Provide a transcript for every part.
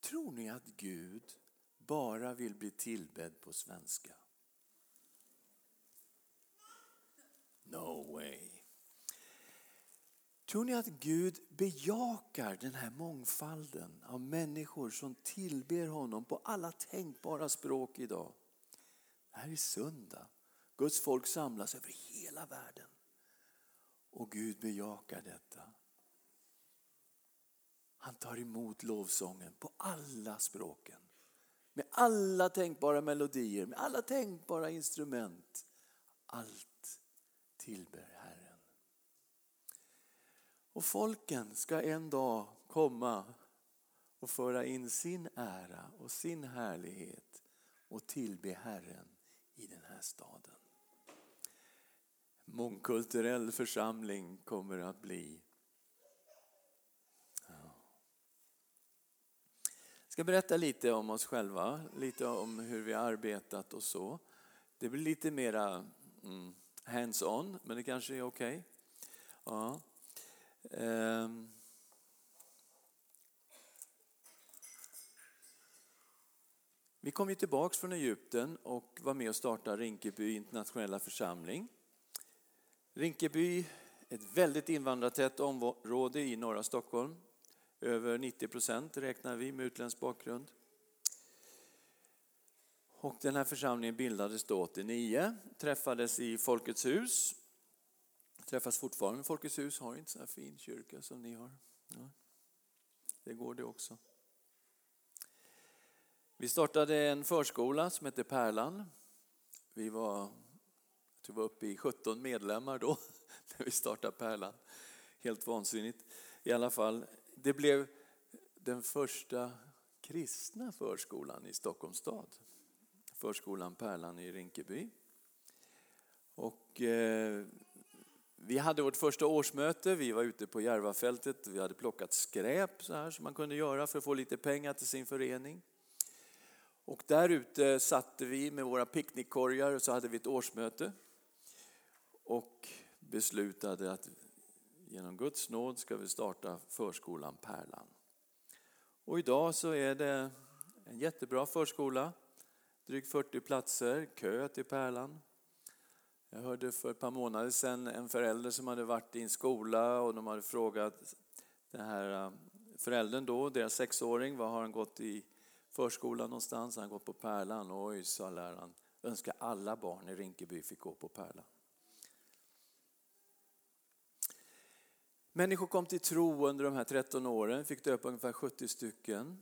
Tror ni att Gud bara vill bli tillbedd på svenska? No way. Tror ni att Gud bejakar den här mångfalden av människor som tillber honom på alla tänkbara språk idag? Det här är söndag. Guds folk samlas över hela världen. Och Gud bejakar detta. Han tar emot lovsången på alla språken. Med alla tänkbara melodier, med alla tänkbara instrument. Allt tillber Herren. Och folken ska en dag komma och föra in sin ära och sin härlighet och tillbe Herren i den här staden. Mångkulturell församling kommer att bli. Jag ska berätta lite om oss själva, lite om hur vi har arbetat och så. Det blir lite mera hands-on, men det kanske är okej. Ja. Vi kom ju tillbaka från Egypten och var med och startade Rinkeby internationella församling. Rinkeby är ett väldigt invandrartätt område i norra Stockholm. Över 90% räknar vi med utländsk bakgrund. Och den här församlingen bildades då 89, träffades i Folkets hus. Träffas fortfarande i Folkets hus, har inte så här fin kyrka som ni har. Ja, det går det också. Vi startade en förskola som heter Pärlan. Vi var uppe i 17 medlemmar då när vi startade Pärlan. Helt vansinnigt. I alla fall, det blev den första kristna förskolan i Stockholms stad. Förskolan Pärlan i Rinkeby. Och vi hade vårt första årsmöte. Vi var ute på Järvafältet. Vi hade plockat skräp så här som man kunde göra för att få lite pengar till sin förening. Och där ute satte vi med våra picknickkorgar och så hade vi ett årsmöte. Och beslutade att genom Guds nåd ska vi starta förskolan Pärlan. Och idag så är det en jättebra förskola. Drygt 40 platser, kö till Pärlan. Jag hörde för ett par månader sedan en förälder som hade varit i en skola och de hade frågat den här föräldern då, deras 6-åring, var har han gått i förskolan någonstans? Han har gått på Pärlan. Oj, sa läraren, önskar alla barn i Rinkeby fick gå på Pärlan. Människor kom till tro under de här 13 åren, fick döpa ungefär 70 stycken.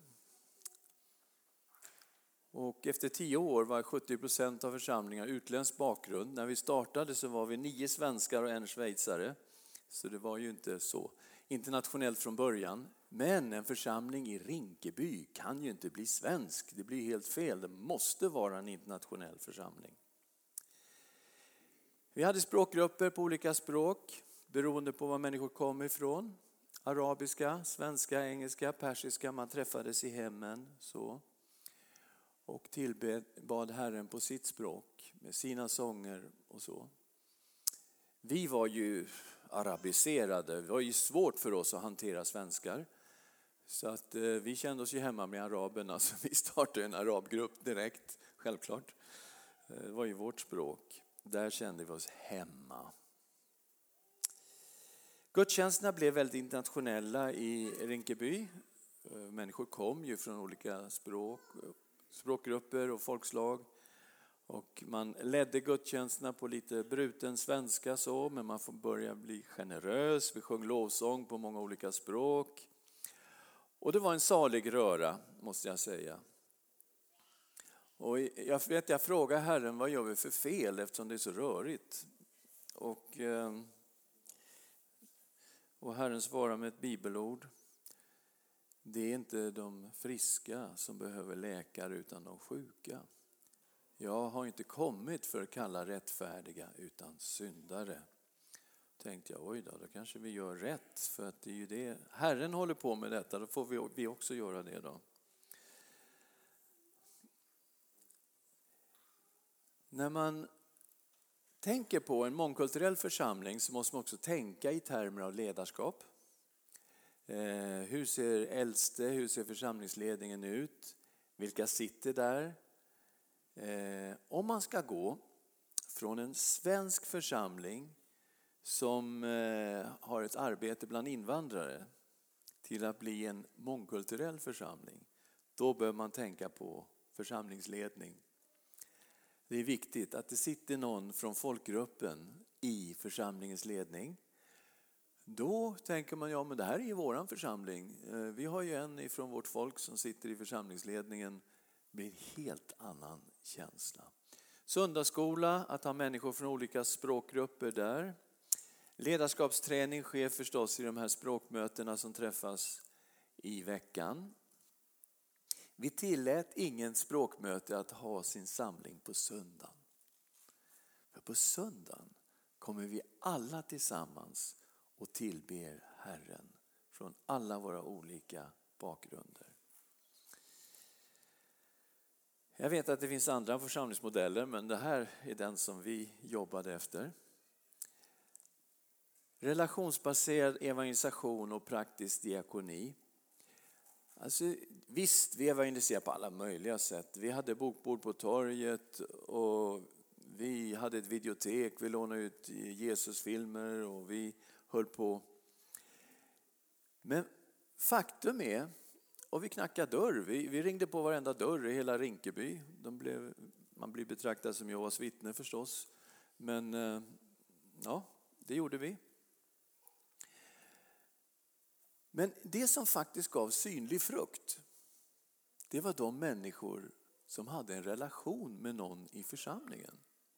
Och efter 10 år var 70% av församlingar utländsk bakgrund. När vi startade så var vi 9 svenskar och 1 schweizare. Så det var ju inte så internationellt från början. Men en församling i Rinkeby kan ju inte bli svensk. Det blir helt fel. Det måste vara en internationell församling. Vi hade språkgrupper på olika språk beroende på var människor kom ifrån. Arabiska, svenska, engelska, persiska. Man träffades i hemmen så. Och tillbad Herren på sitt språk med sina sånger och så. Vi var ju arabiserade. Det var ju svårt för oss att hantera svenskar. Så att vi kände oss ju hemma med araberna. Så vi startade en arabgrupp direkt, självklart. Det var ju vårt språk. Där kände vi oss hemma. Gudstjänsterna blev väldigt internationella i Rinkeby. Människor kom ju från olika språkgrupper och folkslag. Och man ledde gudstjänsterna på lite bruten svenska så, men man får börja bli generös. Vi sjöng lovsång på många olika språk. Och det var en salig röra, måste jag säga. Och jag frågar Herren, vad gör vi för fel eftersom det är så rörigt? Och Herren svarar med ett bibelord. Det är inte de friska som behöver läkare utan de sjuka. Jag har inte kommit för att kalla rättfärdiga utan syndare. Tänkte jag, oj då kanske vi gör rätt. För att det är ju det. Herren håller på med detta, då får vi också göra det då. När man tänker på en mångkulturell församling så måste man också tänka i termer av ledarskap. Hur ser äldste, hur ser församlingsledningen ut? Vilka sitter där? Om man ska gå från en svensk församling som har ett arbete bland invandrare till att bli en mångkulturell församling, då bör man tänka på församlingsledning. Det är viktigt att det sitter någon från folkgruppen i församlingens ledning. Då tänker man, ja men det här är ju våran församling. Vi har ju en ifrån vårt folk som sitter i församlingsledningen. Det blir en helt annan känsla. Söndagsskola, att ha människor från olika språkgrupper där. Ledarskapsträning sker förstås i de här språkmötena som träffas i veckan. Vi tillät ingen språkmöte att ha sin samling på söndagen. För på söndagen kommer vi alla tillsammans och tillber Herren från alla våra olika bakgrunder. Jag vet att det finns andra församlingsmodeller, men det här är den som vi jobbade efter. Relationsbaserad evangelisation och praktisk diakoni. Alltså, visst, vi evangeliserar på alla möjliga sätt. Vi hade bokbord på torget och vi hade ett videotek. Vi lånade ut Jesusfilmer och vi höll på. Men faktum är, och vi knackade dörr. Vi ringde på varenda dörr i hela Rinkeby. Man blir betraktad som Jehovas vittne förstås. Men ja, det gjorde vi. Men det som faktiskt gav synlig frukt, det var de människor som hade en relation med någon i församlingen.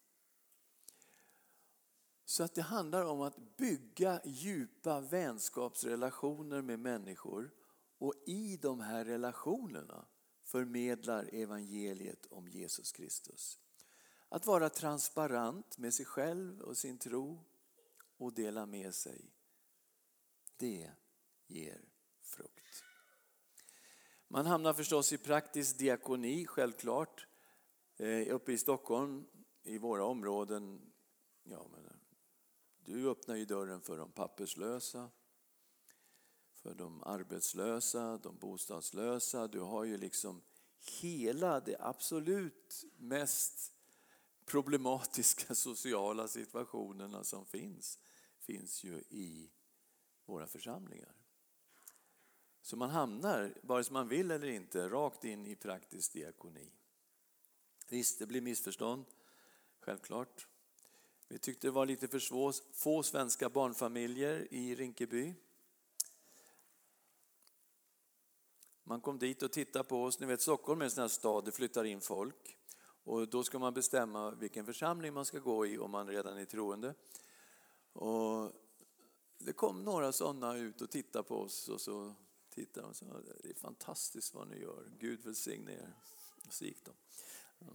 Så att det handlar om att bygga djupa vänskapsrelationer med människor och i de här relationerna förmedlar evangeliet om Jesus Kristus. Att vara transparent med sig själv och sin tro och dela med sig, det ger frukt. Man hamnar förstås i praktisk diakoni, självklart. Uppe i Stockholm, i våra områden, ja, men du öppnar ju dörren för de papperslösa, för de arbetslösa, de bostadslösa. Du har ju liksom hela det absolut mest problematiska sociala situationerna som finns ju i våra församlingar. Så man hamnar, vare sig man vill eller inte, rakt in i praktisk diakoni. Visst, det blir missförstånd, självklart. Vi tyckte det var lite för få svenska barnfamiljer i Rinkeby. Man kom dit och tittade på oss. Ni vet, Stockholm är en sån här stad, det flyttar in folk. Och då ska man bestämma vilken församling man ska gå i om man redan är troende. Och det kom några sådana ut och tittade på oss och så tittade de och sa, det är fantastiskt vad ni gör. Gud välsigne er. Och så gick de. Ja.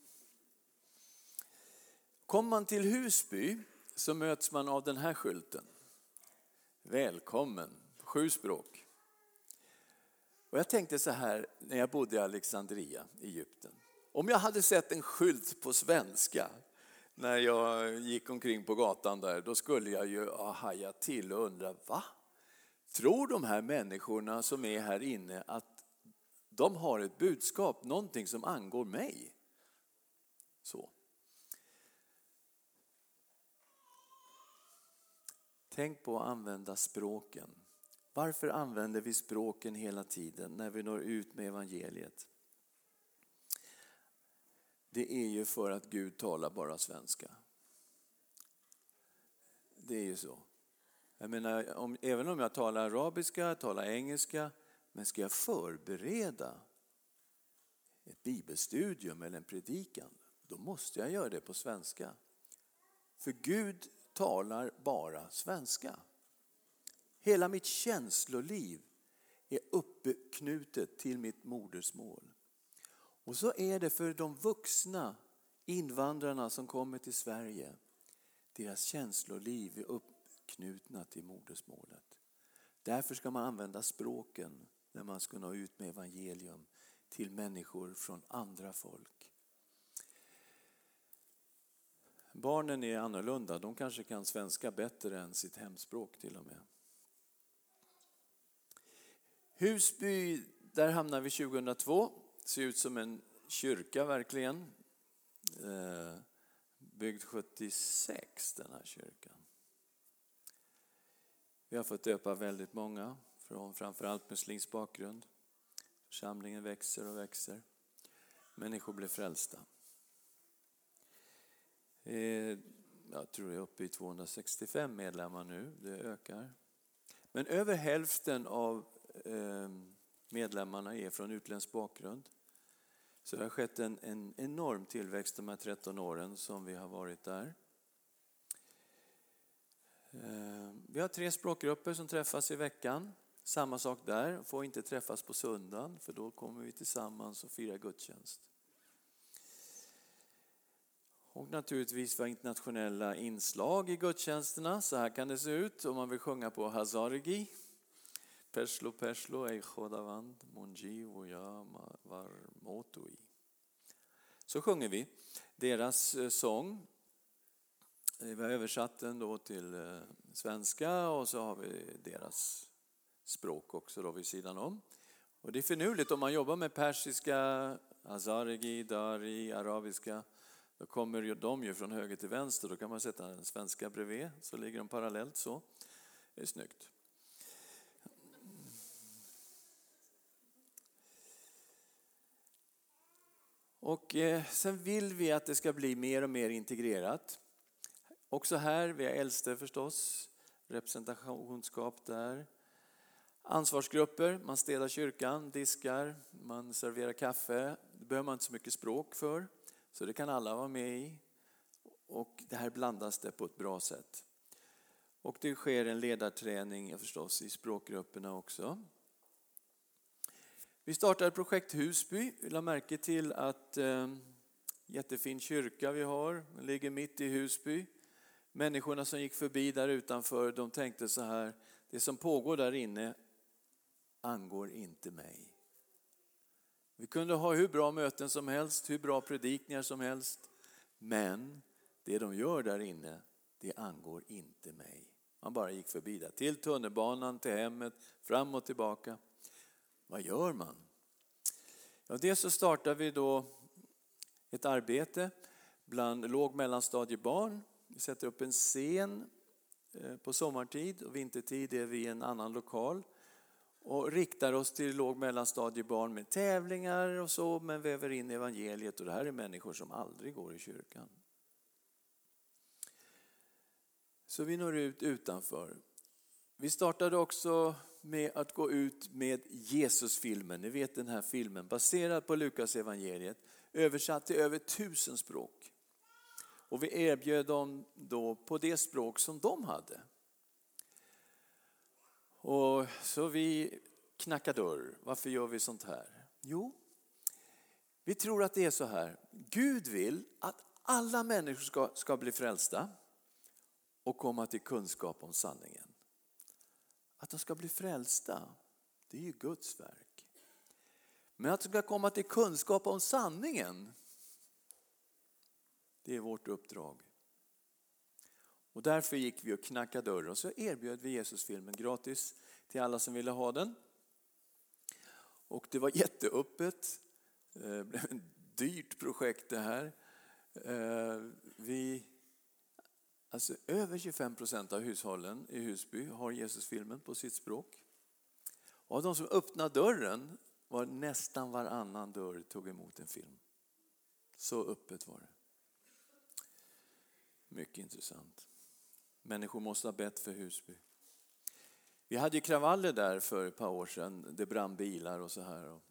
Kommer man till Husby så möts man av den här skylten. Välkommen, 7 språk. Och jag tänkte så här när jag bodde i Alexandria, Egypten. Om jag hade sett en skylt på svenska när jag gick omkring på gatan där, då skulle jag ju haja till och undra, va? Tror de här människorna som är här inne att de har ett budskap, någonting som angår mig? Så. Tänk på att använda språken. Varför använder vi språken hela tiden när vi når ut med evangeliet? Det är ju för att Gud talar bara svenska. Det är ju så. Jag menar, även om jag talar arabiska, talar engelska, men ska jag förbereda ett bibelstudium eller en predikan, då måste jag göra det på svenska. För Gud talar bara svenska. Hela mitt känsloliv är uppknutet till mitt modersmål. Och så är det för de vuxna invandrarna som kommer till Sverige. Deras känsloliv är uppknutna till modersmålet. Därför ska man använda språken när man ska nå ut med evangelium till människor från andra folk. Barnen är annorlunda, de kanske kan svenska bättre än sitt hemspråk till och med. Husby, där hamnar vi 2002. Ser ut som en kyrka verkligen. Byggd 76 den här kyrkan. Vi har fått döpa väldigt många från framförallt muslimsk bakgrund. Församlingen växer och växer. Människor blir frälsta. Jag tror jag är uppe i 265 medlemmar nu. Det ökar. Men över hälften av medlemmarna är från utländsk bakgrund. Så det har skett en enorm tillväxt de här 13 åren som vi har varit där. Vi har 3 språkgrupper som träffas i veckan. Samma sak där, får inte träffas på söndagen för då kommer vi tillsammans och firar gudstjänst. Och naturligtvis var internationella inslag i gudstjänsterna. Så här kan det se ut om man vill sjunga på Hazarigi. Perslo, perslo, ej chodavand, monji, voja, varmotoi. Så sjunger vi deras sång. Vi har översatt den då till svenska och så har vi deras språk också då vid sidan om. Och det är finurligt om man jobbar med persiska, Hazarigi, dari, arabiska. Då kommer de ju från höger till vänster. Då kan man sätta den svenska bredvid. Så ligger de parallellt så. Det är snyggt. Och sen vill vi att det ska bli mer och mer integrerat. Också här, vi är äldste förstås. Representationskap där. Ansvarsgrupper, man städar kyrkan, diskar, man serverar kaffe. Det behöver man inte så mycket språk för. Så det kan alla vara med i. Och det här blandas det på ett bra sätt. Och det sker en ledarträning förstås i språkgrupperna också. Vi startade projekt Husby. Vi la märke till att jättefin kyrka vi har. Den ligger mitt i Husby. Människorna som gick förbi där utanför, de tänkte så här. Det som pågår där inne angår inte mig. Vi kunde ha hur bra möten som helst, hur bra predikningar som helst. Men det de gör där inne, det angår inte mig. Man bara gick förbi där. Till tunnelbanan, till hemmet, fram och tillbaka. Vad gör man? Ja, dels så startar vi då ett arbete bland låg- och mellanstadiebarn. Vi sätter upp en scen på sommartid och vintertid är vi i en annan lokal. Och riktar oss till låg- och mellanstadiebarn med tävlingar och så, men väver in evangeliet. Och det här är människor som aldrig går i kyrkan. Så vi når ut utanför. Vi startade också med att gå ut med Jesusfilmen. Ni vet den här filmen baserad på Lukas evangeliet. Översatt till över 1000 språk. Och vi erbjöd dem då på det språk som de hade. Och så vi knackar dörr. Varför gör vi sånt här? Jo, vi tror att det är så här. Gud vill att alla människor ska bli frälsta och komma till kunskap om sanningen. Att de ska bli frälsta, det är ju Guds verk. Men att de ska komma till kunskap om sanningen, det är vårt uppdrag. Och därför gick vi och knackade dörr och så erbjöd vi Jesusfilmen gratis till alla som ville ha den. Och det var jätteöppet. Det blev ett dyrt projekt det här. Över 25% av hushållen i Husby har Jesusfilmen på sitt språk. Och av de som öppnade dörren var nästan varannan dörr tog emot en film. Så öppet var det. Mycket intressant. Människor måste ha bett för Husby. Vi hade ju kravaller där för ett par år sedan. Det brann bilar och så här.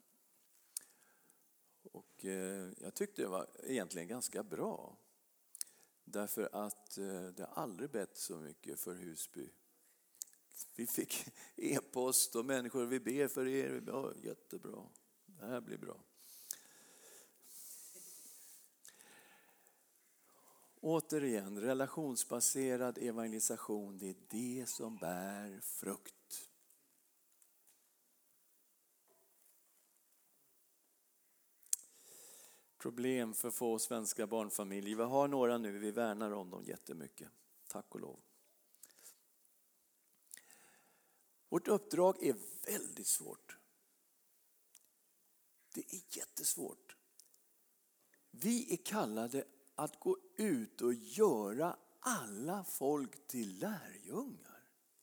Och jag tyckte det var egentligen ganska bra. Därför att det har aldrig bett så mycket för Husby. Vi fick e-post och människor, vi ber för er. Ja, jättebra. Det här blir bra. Återigen, relationsbaserad evangelisation, det är det som bär frukt. Problem för få svenska barnfamiljer. Vi har några nu, vi värnar om dem jättemycket. Tack och lov. Vårt uppdrag är väldigt svårt. Det är jättesvårt. Vi är kallade att gå ut och göra alla folk till lärjungar.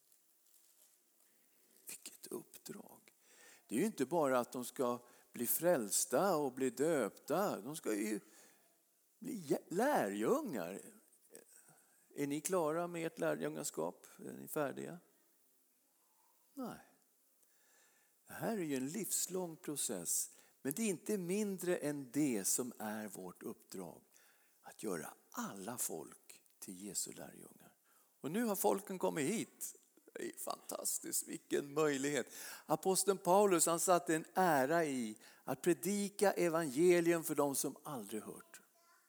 Vilket uppdrag. Det är ju inte bara att de ska bli frälsta och bli döpta. De ska ju bli lärjungar. Är ni klara med ert lärjungaskap? Är ni färdiga? Nej. Det här är ju en livslång process. Men det är inte mindre än det som är vårt uppdrag. Att göra alla folk till Jesu lärjungar. Och nu har folken kommit hit. Det är fantastiskt, vilken möjlighet. Aposteln Paulus, han satte en ära i att predika evangelium för de som aldrig hört.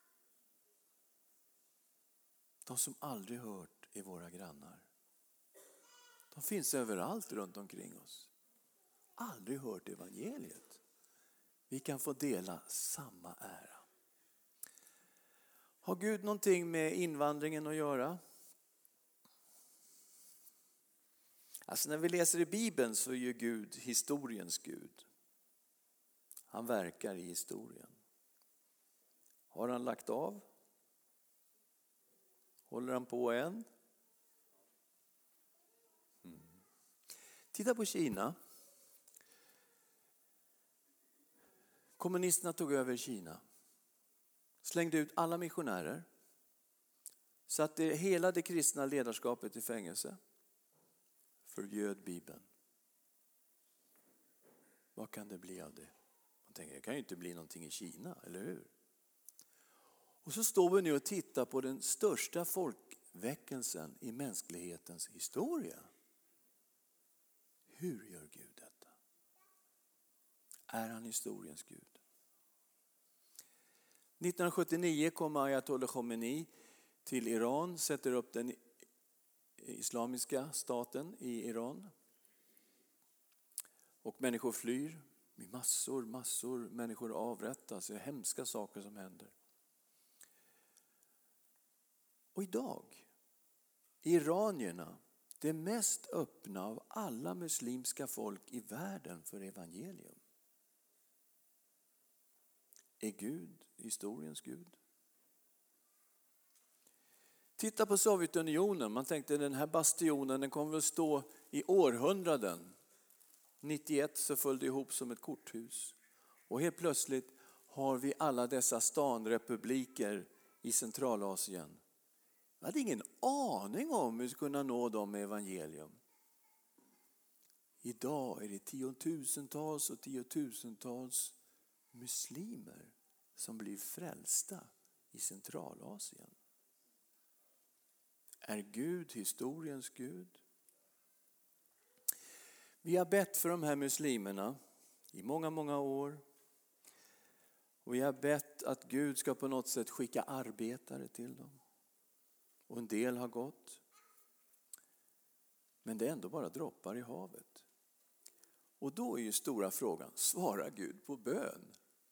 De som aldrig hört är våra grannar. De finns överallt runt omkring oss. Aldrig hört evangeliet. Vi kan få dela samma ära. Har Gud någonting med invandringen att göra? Alltså när vi läser i Bibeln så är ju Gud historiens Gud. Han verkar i historien. Har han lagt av? Håller han på än? Titta på Kina. Kommunisterna tog över Kina. Slängde ut alla missionärer. Satte hela det kristna ledarskapet i fängelse. Förbjöd Bibeln. Vad kan det bli av det? Man tänker, det kan ju inte bli någonting i Kina, eller hur? Och så står vi nu och tittar på den största folkväckelsen i mänsklighetens historia. Hur gör Gud detta? Är han historiens Gud? 1979 kom Ayatollah Khomeini till Iran, sätter upp den islamiska staten i Iran. Och människor flyr. Massor människor avrättas. Det är hemska saker som händer. Och idag, iranierna, det mest öppna av alla muslimska folk i världen för evangelium. Är Gud historiens Gud? Titta på Sovjetunionen. Man tänkte den här bastionen den kommer att stå i århundraden. 91 så föll det ihop som ett korthus. Och helt plötsligt har vi alla dessa stanrepubliker i Centralasien. Jag hade ingen aning om hur vi skulle kunna nå dem med evangelium. Idag är det tiotusentals och tiotusentals muslimer som blir frälsta i Centralasien. Är Gud historiens Gud? Vi har bett för de här muslimerna i många år. Och vi har bett att Gud ska på något sätt skicka arbetare till dem. Och en del har gått. Men det är ändå bara droppar i havet. Och då är ju stora frågan, svarar Gud på bön?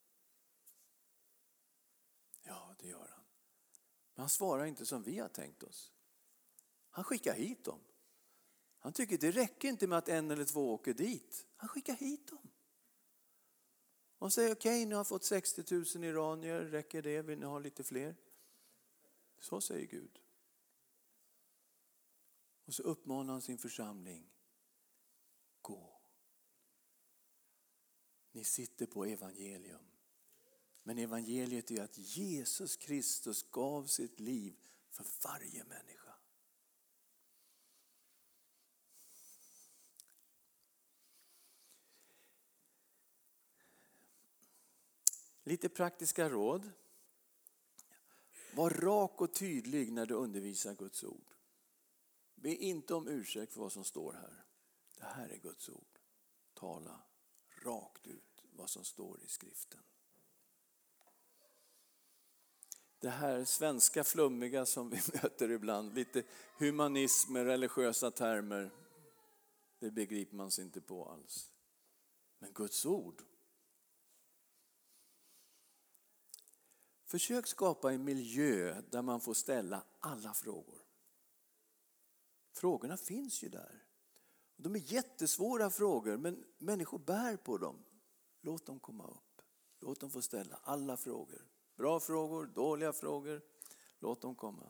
Ja, det gör han. Men han svarar inte som vi har tänkt oss. Han skickar hit dem. Han tycker det räcker inte med att en eller två åker dit. Han skickar hit dem. Och säger okej, nu har fått 60 000 iranier. Räcker det? Vill ni ha lite fler? Så säger Gud. Och så uppmanar han sin församling. Gå. Ni sitter på evangelium. Men evangeliet är att Jesus Kristus gav sitt liv för varje människa. Lite praktiska råd. Var rak och tydlig när du undervisar Guds ord. Be inte om ursäkt för vad som står här. Det här är Guds ord. Tala rakt ut vad som står i skriften. Det här svenska flummiga som vi möter ibland. Lite humanism med religiösa termer. Det begriper man sig inte på alls. Men Guds ord. Försök skapa en miljö där man får ställa alla frågor. Frågorna finns ju där. De är jättesvåra frågor men människor bär på dem. Låt dem komma upp. Låt dem få ställa alla frågor. Bra frågor, dåliga frågor. Låt dem komma.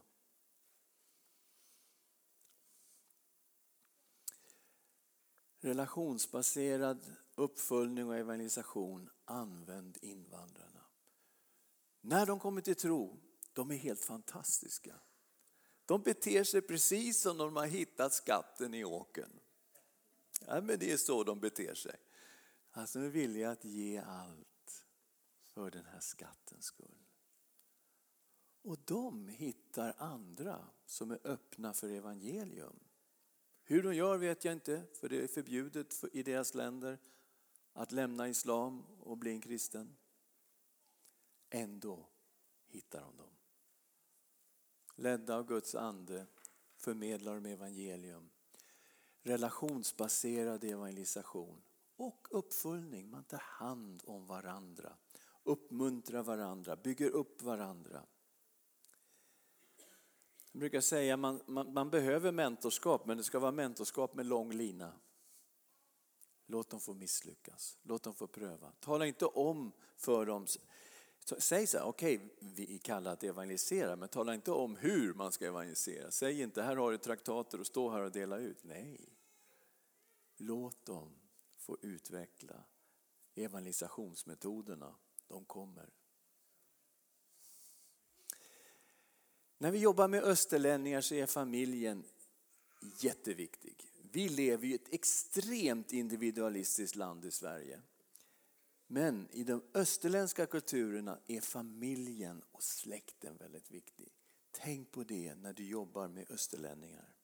Relationsbaserad uppföljning och evangelisation. Använd invandrarna. När de kommer till tro, de är helt fantastiska. De beter sig precis som de har hittat skatten i åkern. Ja, men det är så de beter sig. Alltså de är villiga att ge allt för den här skattens skull. Och de hittar andra som är öppna för evangelium. Hur de gör vet jag inte, för det är förbjudet i deras länder att lämna islam och bli en kristen. Ändå hittar de dem. Ledda av Guds ande förmedlar de evangelium. Relationsbaserad evangelisation och uppföljning. Man tar hand om varandra. Uppmuntrar varandra. Bygger upp varandra. Jag brukar säga man behöver mentorskap, men det ska vara mentorskap med lång lina. Låt dem få misslyckas. Låt dem få pröva. Tala inte om för dem. Säg så här, okej, vi kallar att evangelisera, men tala inte om hur man ska evangelisera. Säg inte, här har du traktater och stå här och dela ut. Nej. Låt dem få utveckla evangelisationsmetoderna. De kommer. När vi jobbar med österlänningar så är familjen jätteviktig. Vi lever i ett extremt individualistiskt land i Sverige. Men i de österländska kulturerna är familjen och släkten väldigt viktig. Tänk på det när du jobbar med österlänningar.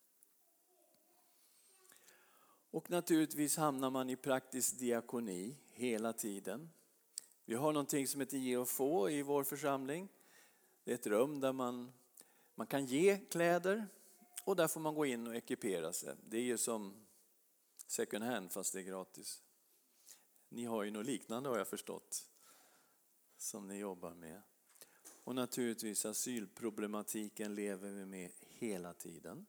Och naturligtvis hamnar man i praktisk diakoni hela tiden. Vi har någonting som heter ge och få i vår församling. Det är ett rum där man kan ge kläder och där får man gå in och ekipera sig. Det är ju som second hand fast det är gratis. Ni har ju något liknande har jag förstått som ni jobbar med. Och naturligtvis asylproblematiken lever vi med hela tiden.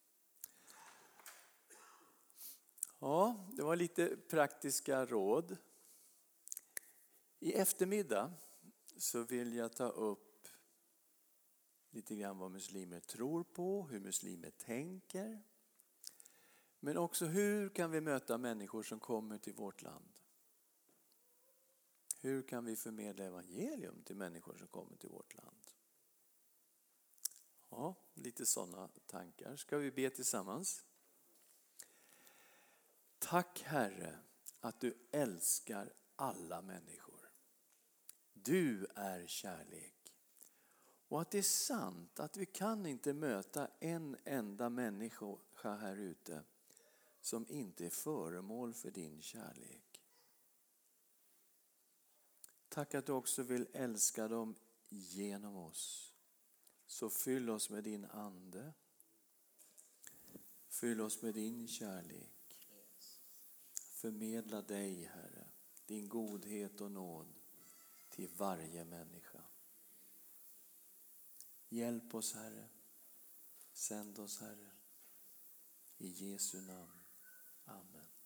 Ja, det var lite praktiska råd. I eftermiddag så vill jag ta upp lite grann vad muslimer tror på, hur muslimer tänker. Men också hur kan vi möta människor som kommer till vårt land? Hur kan vi förmedla evangelium till människor som kommer till vårt land? Ja, lite sådana tankar. Ska vi be tillsammans? Tack Herre att du älskar alla människor. Du är kärlek. Och att det är sant att vi kan inte möta en enda människa här ute som inte är föremål för din kärlek. Tack att du också vill älska dem genom oss. Så fyll oss med din ande. Fyll oss med din kärlek. Förmedla dig, Herre, din godhet och nåd till varje människa. Hjälp oss, Herre. Sänd oss, Herre. I Jesu namn. Amen.